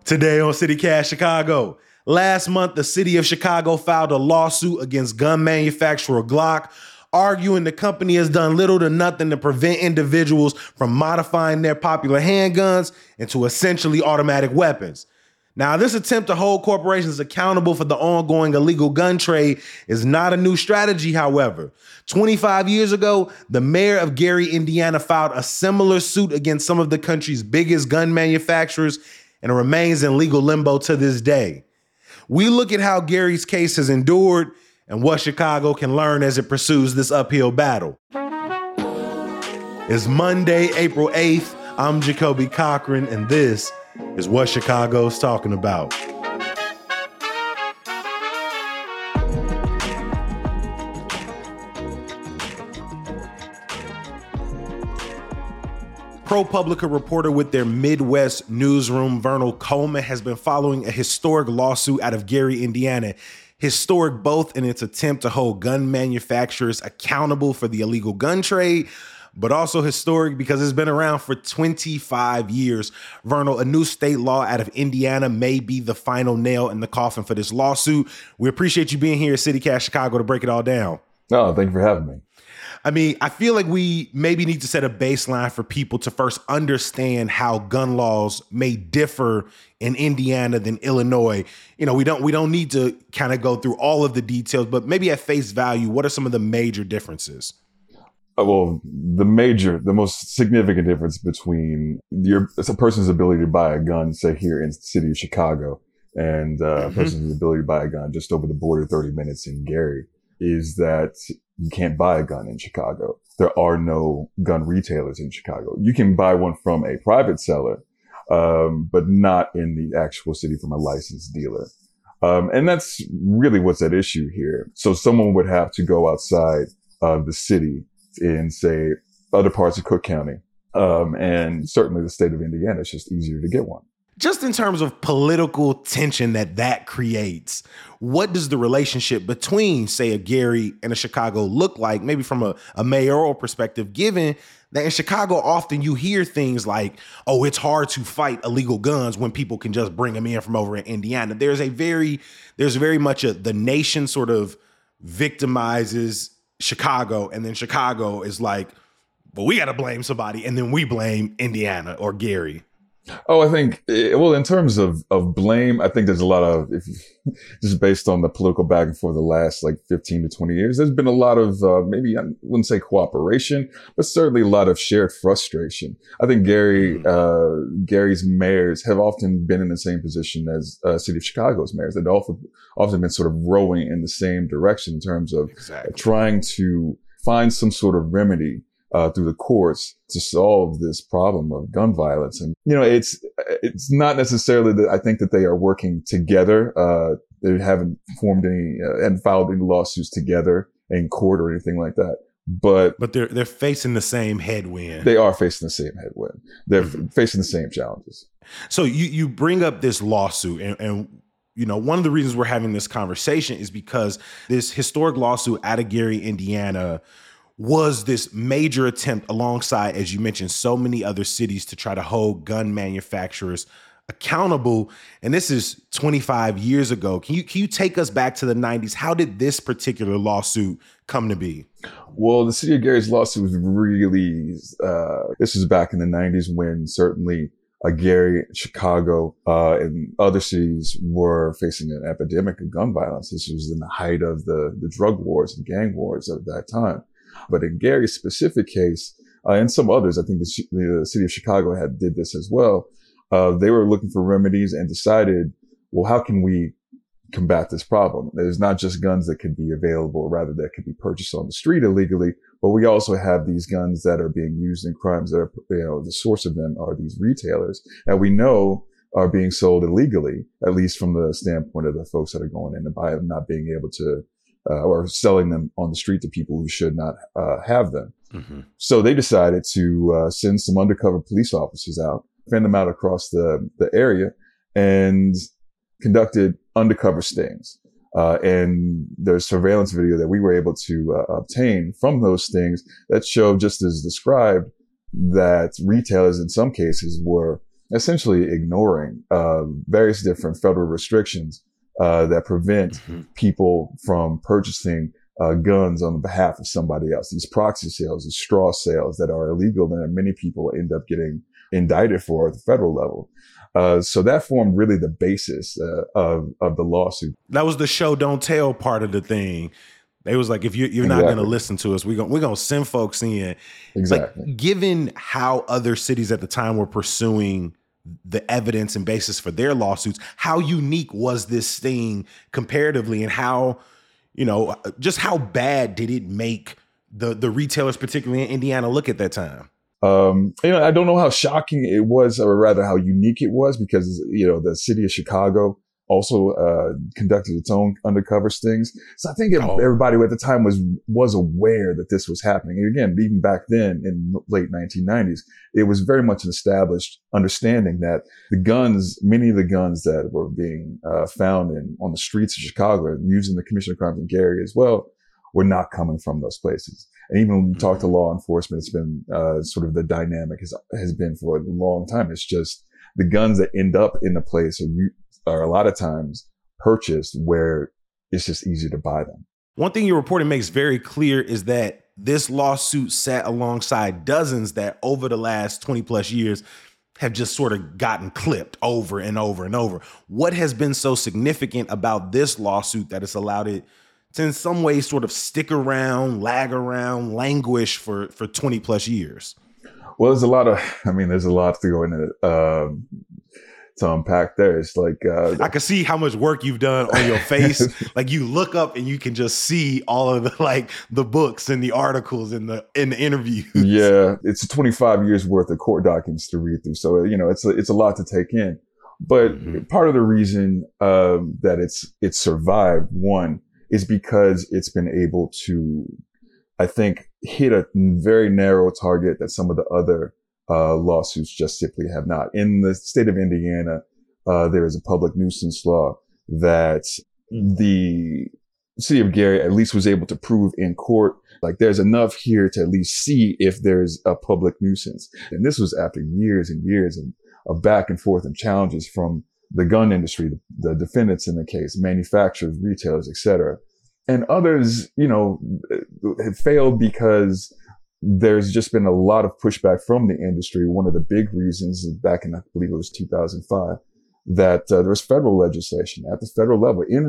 Today on CityCast Chicago. Last month, the city of Chicago filed a lawsuit against gun manufacturer Glock, arguing the company has done little to nothing to prevent individuals from modifying their popular handguns into essentially automatic weapons. Now, this attempt to hold corporations accountable for the ongoing illegal gun trade is not a new strategy, however. 25 years ago, the mayor of Gary, Indiana, filed a similar suit against some of the country's biggest gun manufacturers, and it remains in legal limbo to this day. We look at how Gary's case has endured and what Chicago can learn as it pursues this uphill battle. It's Monday, April 8th. I'm Jacoby Cochran, and this is what Chicago's talking about. ProPublica reporter with their Midwest newsroom, Vernal Coleman, has been following a historic lawsuit out of Gary, Indiana. Historic both in its attempt to hold gun manufacturers accountable for the illegal gun trade, but also historic because it's been around for 25 years. Vernal, a new state law out of Indiana may be the final nail in the coffin for this lawsuit. We appreciate you being here at CityCast Chicago to break it all down. No, thank you for having me. I mean, I feel like we maybe need to set a baseline for people to first understand how gun laws may differ in Indiana than Illinois. You know, we don't need to kind of go through all of the details, but maybe at face value, what are some of the major differences? Well, the most significant difference between a person's ability to buy a gun, say here in the city of Chicago, and a person's ability to buy a gun just over the border 30 minutes in Gary, is that you can't buy a gun in Chicago. There are no gun retailers in Chicago. You can buy one from a private seller, but not in the actual city from a licensed dealer. And that's really what's at issue here. So someone would have to go outside of the city in, say, other parts of Cook County. And certainly the state of Indiana, it's just easier to get one. Just in terms of political tension that creates, what does the relationship between, say, a Gary and a Chicago look like, maybe from a mayoral perspective, given that in Chicago, often you hear things like, oh, it's hard to fight illegal guns when people can just bring them in from over in Indiana. There's very much the nation sort of victimizes Chicago, and then Chicago is like, well, we got to blame somebody, and then we blame Indiana or Gary. Oh, I think, well, in terms of blame, I think there's a lot of, just based on the political back and forth the last like 15 to 20 years, there's been a lot of, maybe I wouldn't say cooperation, but certainly a lot of shared frustration. I think Gary's mayors have often been in the same position as City of Chicago's mayors. They've often been sort of rowing in the same direction in terms of trying to find some sort of remedy through the courts to solve this problem of gun violence. And, you know, it's not necessarily that I think that they are working together. They haven't formed and filed any lawsuits together in court or anything like that. But they're facing the same headwind. They are facing the same headwind. They're facing the same challenges. So you bring up this lawsuit and you know, one of the reasons we're having this conversation is because this historic lawsuit out of Gary, Indiana, was this major attempt alongside, as you mentioned, so many other cities to try to hold gun manufacturers accountable. And this is 25 years ago. Can you take us back to the 90s? How did this particular lawsuit come to be? Well, the city of Gary's lawsuit was really, this was back in the 90s when certainly Gary, Chicago, and other cities were facing an epidemic of gun violence. This was in the height of the drug wars and gang wars at that time. But in Gary's specific case, and some others, I think the city of Chicago did this as well. They were looking for remedies and decided, well, how can we combat this problem? There's not just guns that could be available, rather that could be purchased on the street illegally, but we also have these guns that are being used in crimes that are, you know, the source of them are these retailers, and we know are being sold illegally, at least from the standpoint of the folks that are going in to buy them, not being able to or selling them on the street to people who should not have them. So they decided to send some undercover police officers out, fan them out across the area, and conducted undercover stings. And there's surveillance video that we were able to obtain from those stings that showed, just as described, that retailers in some cases were essentially ignoring various different federal restrictions that prevent people from purchasing guns on behalf of somebody else. These proxy sales, these straw sales that are illegal and that many people end up getting indicted for at the federal level. So that formed really the basis of the lawsuit. That was the show don't tell part of the thing. They was like, if you're not going to listen to us, we're going to send folks in. Exactly. Like, given how other cities at the time were pursuing the evidence and basis for their lawsuits, how unique was this thing comparatively, and how, just how bad did it make the retailers, particularly in Indiana, look at that time? I don't know how shocking it was, or rather how unique it was, because, the city of Chicago also conducted its own undercover stings. So I think everybody at the time was aware that this was happening. And again, even back then in the late 1990s, it was very much an established understanding that many of the guns that were being found on the streets of Chicago, and using the Commission of Crimes in Gary as well, were not coming from those places. And even when you talk to law enforcement, it's been sort of the dynamic has been for a long time. It's just the guns that end up in the place are a lot of times purchased where it's just easy to buy them. One thing your reporting makes very clear is that this lawsuit sat alongside dozens that over the last 20 plus years have just sort of gotten clipped over and over and over. What has been so significant about this lawsuit that it's allowed it to in some ways sort of stick around, lag around, languish for 20 plus years? Well, there's a lot to go into to unpack there. It's like I can see how much work you've done on your face. Like, you look up and you can just see all of the books and the articles and the interviews. Yeah, it's 25 years worth of court documents to read through. So it's a lot to take in. But part of the reason that it's survived, one, is because it's been able to, I think, hit a very narrow target that some of the other lawsuits just simply have not. In the state of Indiana, there is a public nuisance law that the city of Gary at least was able to prove in court. Like, there's enough here to at least see if there's a public nuisance. And this was after years and years of back and forth and challenges from the gun industry, the defendants in the case, manufacturers, retailers, etc. And others, have failed because there's just been a lot of pushback from the industry. One of the big reasons back in, I believe it was 2005, that there was federal legislation at the federal level in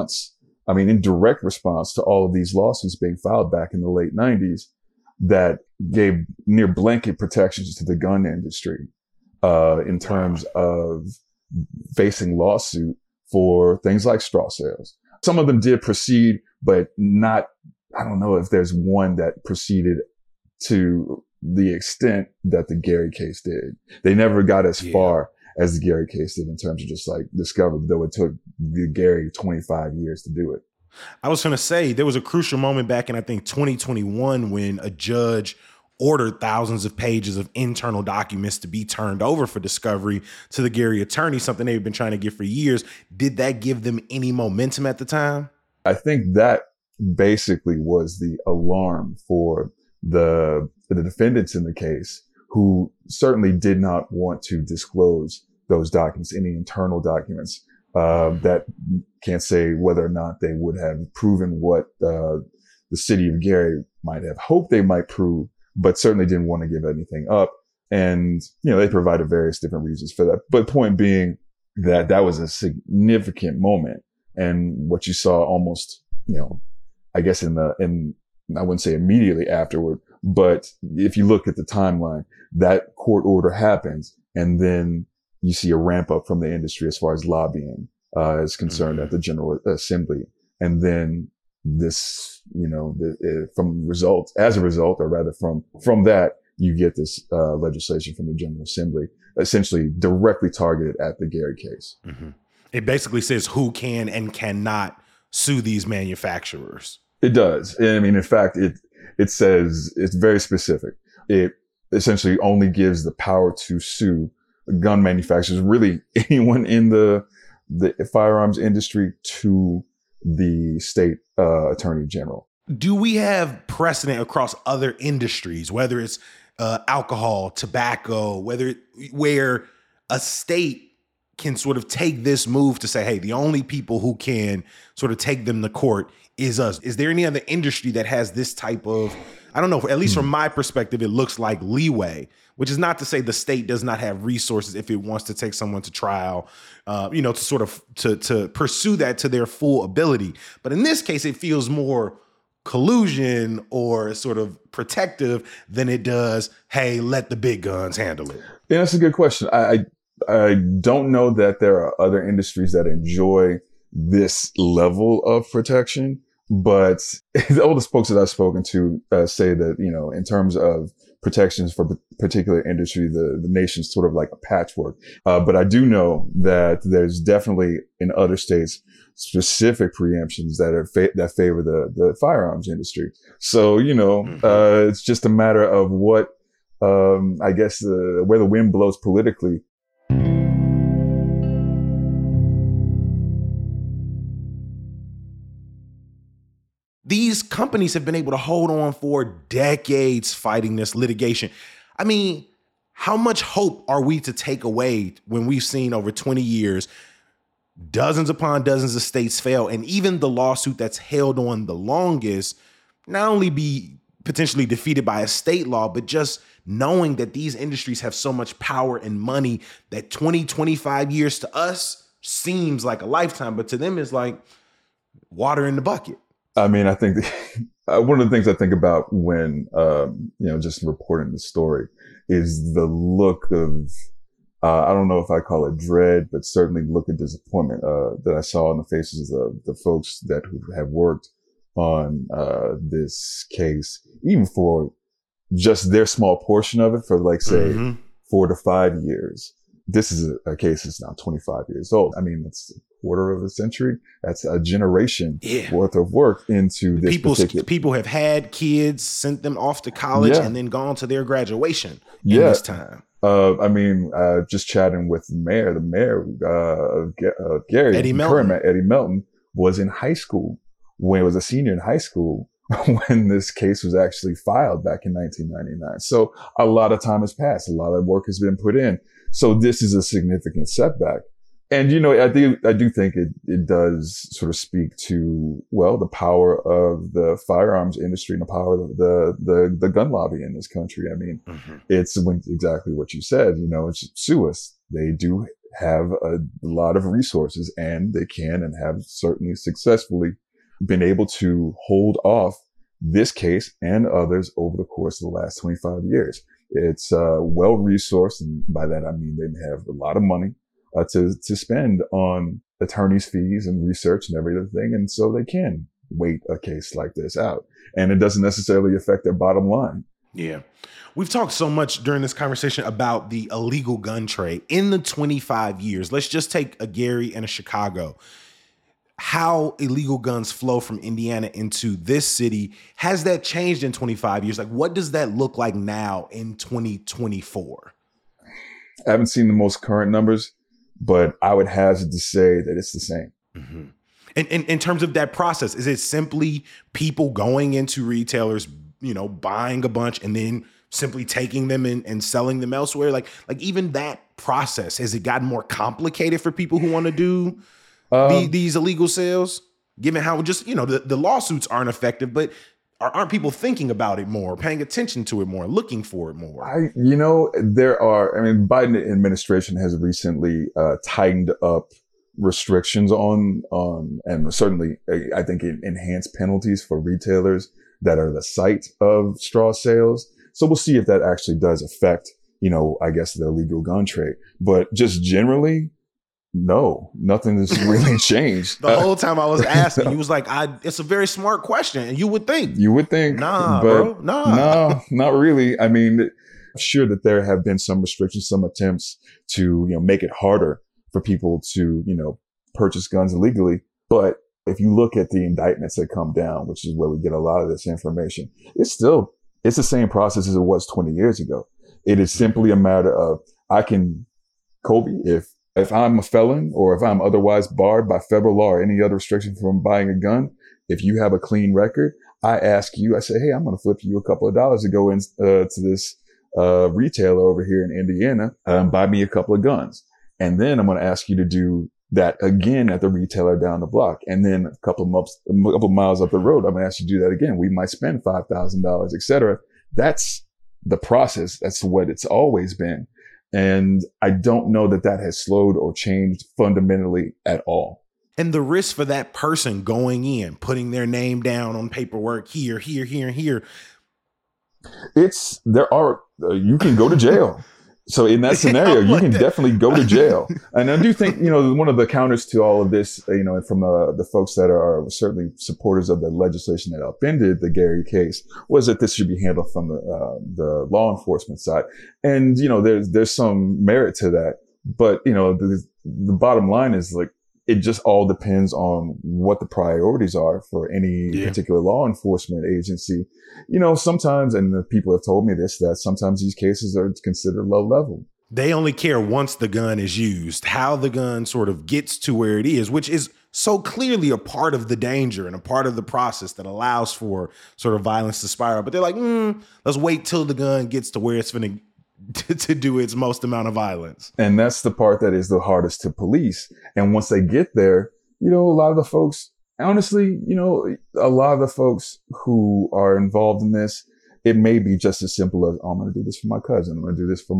direct response to all of these lawsuits being filed back in the late 90s, that gave near blanket protections to the gun industry in terms of facing lawsuit for things like straw sales. Some of them did proceed, but not, I don't know if there's one that proceeded to the extent that the Gary case did. They never got as far as the Gary case did in terms of just like discovery, though it took the Gary 25 years to do it. I was going to say, there was a crucial moment back in, I think, 2021 when a judge ordered thousands of pages of internal documents to be turned over for discovery to the Gary attorney, something they've been trying to get for years. Did that give them any momentum at the time? I think that basically was the alarm for the defendants in the case, who certainly did not want to disclose those documents, any internal documents that can't say whether or not they would have proven what the city of Gary might have hoped they might prove, but certainly didn't want to give anything up. And, they provided various different reasons for that. But point being that was a significant moment. And what you saw almost, I guess I wouldn't say immediately afterward, but if you look at the timeline, that court order happens, and then you see a ramp up from the industry as far as lobbying is concerned at the General Assembly. And then this, from that, you get this legislation from the General Assembly, essentially directly targeted at the Gary case. Mm-hmm. It basically says who can and cannot sue these manufacturers. It does. In fact, it says, it's very specific. It essentially only gives the power to sue gun manufacturers, really anyone in the firearms industry, to the state attorney general. Do we have precedent across other industries, whether it's alcohol, tobacco, where a state can sort of take this move to say, hey, the only people who can sort of take them to court is us. Is there any other industry that has this type of, I don't know, at least from my perspective, it looks like leeway, which is not to say the state does not have resources if it wants to take someone to trial, to sort of to pursue that to their full ability. But in this case, it feels more collusion or sort of protective than it does, hey, let the big guns handle it. Yeah, that's a good question. I don't know that there are other industries that enjoy this level of protection, but the oldest folks that I've spoken to say that, in terms of protections for particular industry, the nation's sort of like a patchwork. But I do know that there's definitely in other states specific preemptions that favor the firearms industry. So, it's just a matter of what, I guess, where the wind blows politically. These companies have been able to hold on for decades fighting this litigation. I mean, how much hope are we to take away when we've seen over 20 years, dozens upon dozens of states fail, and even the lawsuit that's held on the longest not only be potentially defeated by a state law, but just knowing that these industries have so much power and money that 20, 25 years to us seems like a lifetime, but to them it's like water in the bucket. I mean, I think one of the things I think about when, just reporting the story is the look of, I don't know if I call it dread, but certainly look of disappointment that I saw on the faces of the folks that have worked on this case, even for just their small portion of it for like, say, 4 to 5 years. This is a case that's now 25 years old. I mean, it's a quarter of a century. That's a generation worth of work into this People have had kids, sent them off to college, and then gone to their graduation in this time. Just chatting with the mayor of Gary, Eddie Melton. Eddie Melton was in high school when he was a senior in high school when this case was actually filed back in 1999. So a lot of time has passed. A lot of work has been put in. So this is a significant setback. And, I do think it does sort of speak to, well, the power of the firearms industry and the power of the gun lobby in this country. I mean, it's exactly what you said, it's sue us. They do have a lot of resources and they can and have certainly successfully been able to hold off this case and others over the course of the last 25 years. It's well-resourced, and by that I mean they have a lot of money to spend on attorneys' fees and research and everything, and so they can wait a case like this out. And it doesn't necessarily affect their bottom line. Yeah. We've talked so much during this conversation about the illegal gun trade in the 25 years. Let's just take a Gary and a Chicago. How illegal guns flow from Indiana into this city. Has that changed in 25 years? Like, what does that look like now in 2024? I haven't seen the most current numbers, but I would hazard to say that it's the same. Mm-hmm. And in terms of that process, is it simply people going into retailers, buying a bunch and then simply taking them and selling them elsewhere? Like even that process, has it gotten more complicated for people who want to do these illegal sales, given how just, the lawsuits aren't effective, but aren't people thinking about it more, paying attention to it more, looking for it more? Biden administration has recently tightened up restrictions on, and certainly I think it enhanced penalties for retailers that are the site of straw sales. So we'll see if that actually does affect, I guess the illegal gun trade, but just generally, no, nothing has really changed. The whole time I was asking, you was like, it's a very smart question. And you would think, nah, bro, nah. No, not really. I mean, I'm sure that there have been some restrictions, some attempts to, make it harder for people to, purchase guns illegally. But if you look at the indictments that come down, which is where we get a lot of this information, it's the same process as it was 20 years ago. It is simply a matter of, Kobe, if I'm a felon or if I'm otherwise barred by federal law or any other restriction from buying a gun, if you have a clean record, I ask you, I say, hey, I'm going to flip you a couple of dollars to go into this retailer over here in Indiana, buy me a couple of guns. And then I'm going to ask you to do that again at the retailer down the block. And then a couple of miles up the road, I'm going to ask you to do that again. We might spend $5,000, et cetera. That's the process. That's what it's always been. And I don't know that that has slowed or changed fundamentally at all. And the risk for that person going in, putting their name down on paperwork here, here, here, and here. You can go to jail. So in that scenario, you can definitely go to jail. And I do think, one of the counters to all of this, from the folks that are certainly supporters of the legislation that upended the Gary case, was that this should be handled from the law enforcement side. And, there's some merit to that. But, the bottom line is like, it just all depends on what the priorities are for any particular law enforcement agency. Sometimes, and the people have told me this, that sometimes these cases are considered low level. They only care once the gun is used, how the gun sort of gets to where it is, which is so clearly a part of the danger and a part of the process that allows for sort of violence to spiral. But they're like, let's wait till the gun gets to where it's going to do its most amount of violence. And that's the part that is the hardest to police. And once they get there, a lot of the folks, honestly, a lot of the folks who are involved in this, it may be just as simple as, I'm going to do this for my cousin. I'm going to do this for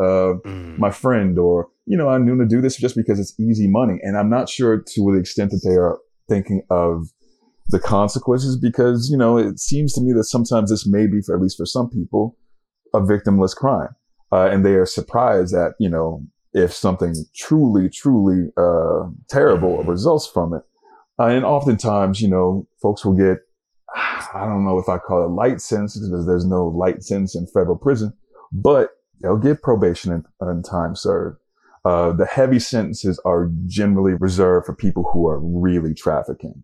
my friend, or, I'm going to do this just because it's easy money. And I'm not sure to the extent that they are thinking of the consequences, because, it seems to me that sometimes this may be, at least for some people, a victimless crime. And they are surprised that, if something truly, truly terrible results from it. And oftentimes, folks will get, I don't know if I call it light sentences, because there's no light sentence in federal prison, but they'll get probation and time served. The heavy sentences are generally reserved for people who are really trafficking.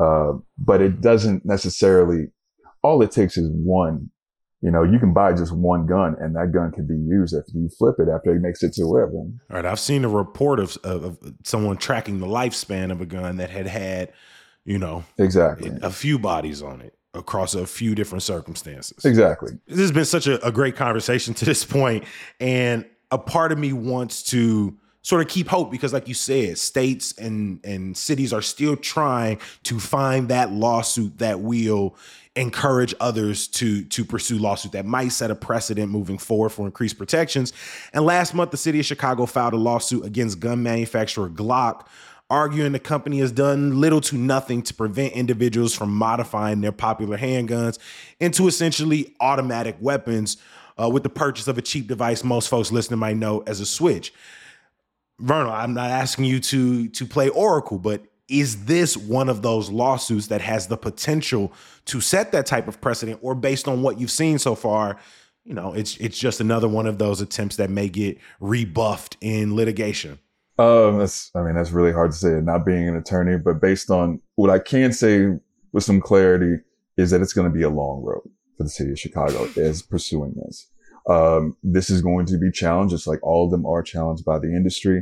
But it doesn't necessarily, all it takes is one. You can buy just one gun, and that gun can be used if you flip it after it makes it to wherever. All right. I've seen a report of someone tracking the lifespan of a gun that had, exactly a few bodies on it across a few different circumstances. Exactly. This has been such a great conversation to this point, and a part of me wants to sort of keep hope, because like you said, states and cities are still trying to find that lawsuit that will encourage others to pursue lawsuit that might set a precedent moving forward for increased protections. And last month, the city of Chicago filed a lawsuit against gun manufacturer Glock, arguing the company has done little to nothing to prevent individuals from modifying their popular handguns into essentially automatic weapons with the purchase of a cheap device most folks listening might know as a Switch. Vernal, I'm not asking you to play Oracle, but is this one of those lawsuits that has the potential to set that type of precedent, or based on what you've seen so far, it's just another one of those attempts that may get rebuffed in litigation? That's really hard to say, not being an attorney, but based on what I can say with some clarity is that it's going to be a long road for the city of Chicago as pursuing this. This is going to be challenged, just like all of them are challenged by the industry.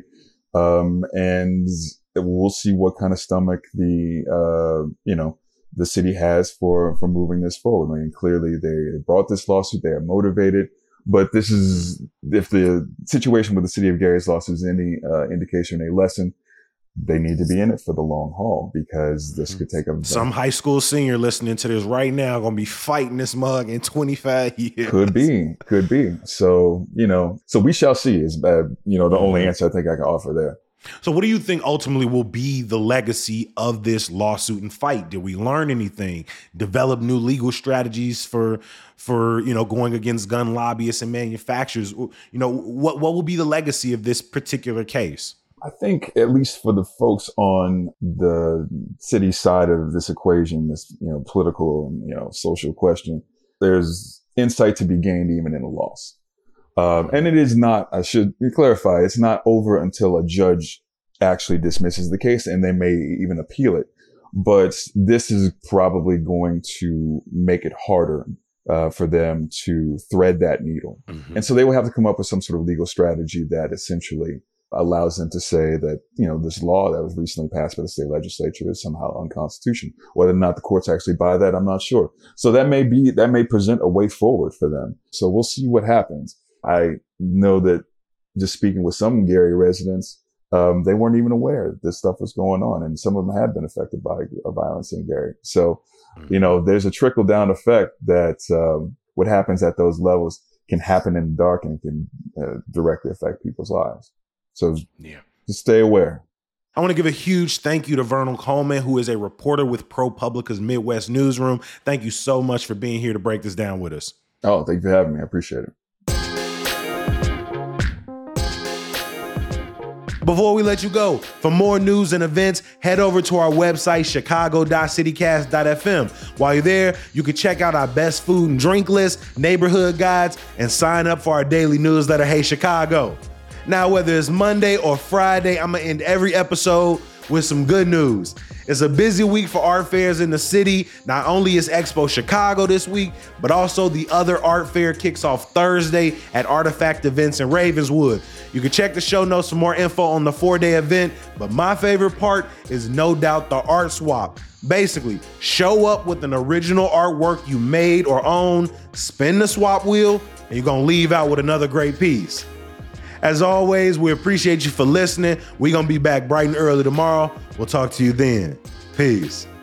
And we'll see what kind of stomach the city has for moving this forward. Clearly they brought this lawsuit. They are motivated, but this is, if the situation with the city of Gary's lawsuit is any indication, a lesson, they need to be in it for the long haul, because this could take some high school senior listening to this right now going to be fighting this mug in 25 years. Could be. So, so we shall see is, the only answer I think I can offer there. So what do you think ultimately will be the legacy of this lawsuit and fight? Did we learn anything? Develop new legal strategies for going against gun lobbyists and manufacturers? What will be the legacy of this particular case? I think, at least for the folks on the city side of this equation, this political and social question, there's insight to be gained even in a loss. And it is not, I should clarify, it's not over until a judge actually dismisses the case, and they may even appeal it. But this is probably going to make it harder for them to thread that needle. Mm-hmm. And so they will have to come up with some sort of legal strategy that essentially allows them to say that, this law that was recently passed by the state legislature is somehow unconstitutional. Whether or not the courts actually buy that, I'm not sure. So that may present a way forward for them. So we'll see what happens. I know that just speaking with some Gary residents, they weren't even aware that this stuff was going on. And some of them had been affected by violence in Gary. So, there's a trickle down effect that, what happens at those levels can happen in the dark and can directly affect people's lives. So just stay aware. I want to give a huge thank you to Vernal Coleman, who is a reporter with ProPublica's Midwest Newsroom. Thank you so much for being here to break this down with us. Oh, thank you for having me. I appreciate it. Before we let you go, for more news and events, head over to our website, chicago.citycast.fm. While you're there, you can check out our best food and drink list, neighborhood guides, and sign up for our daily newsletter, Hey Chicago. Now, whether it's Monday or Friday, I'm going to end every episode with some good news. It's a busy week for art fairs in the city. Not only is Expo Chicago this week, but also the other art fair kicks off Thursday at Artifact Events in Ravenswood. You can check the show notes for more info on the 4-day event, but my favorite part is no doubt the art swap. Basically, show up with an original artwork you made or own, spin the swap wheel, and you're gonna leave out with another great piece. As always, we appreciate you for listening. We're going to be back bright and early tomorrow. We'll talk to you then. Peace.